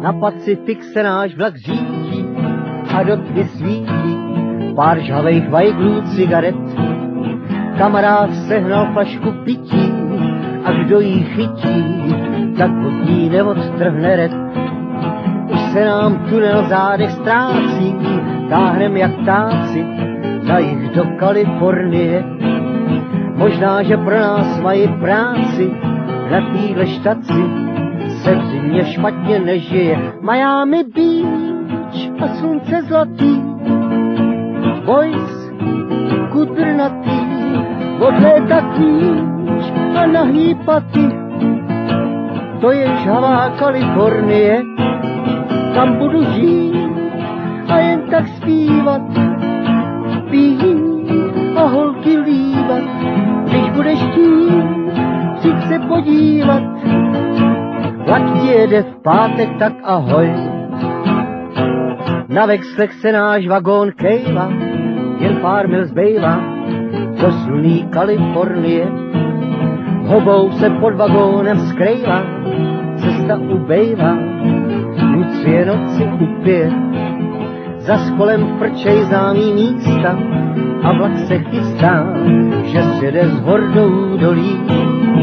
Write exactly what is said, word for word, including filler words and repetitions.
Na Pacifik se náš vlak řídí a do tmy svítí pár žhavejch vajglů cigaret. Kamarád sehnal flašku pití a kdo jí chytí, tak od ní neodtrhne red. Už se nám tunel zádech ztrácí, táhnem jak ptáci na jih do Kalifornie. Možná, že pro nás mají práci na téhle štaci, se v zimě špatně nežije. Miami Beach a slunce zlatý, boys kudrnatý, od léta kníž a nahý paty. To je žhavá Kalifornie, tam budu žít a jen tak zpívat, pít a holky líbat. Když budeš chtít, přijď se podívat, vlak ti jede v pátek, tak ahoj. Na vexlech se náš vagón kejva, jen pár mil zbejvá do slunný Kalifornie. Hobou se pod vagónem skrývá, cesta ubejvá, Lucie noci upět. Za skolem frčej známý místa a vlak se chystá, že sjede s hordou dolí.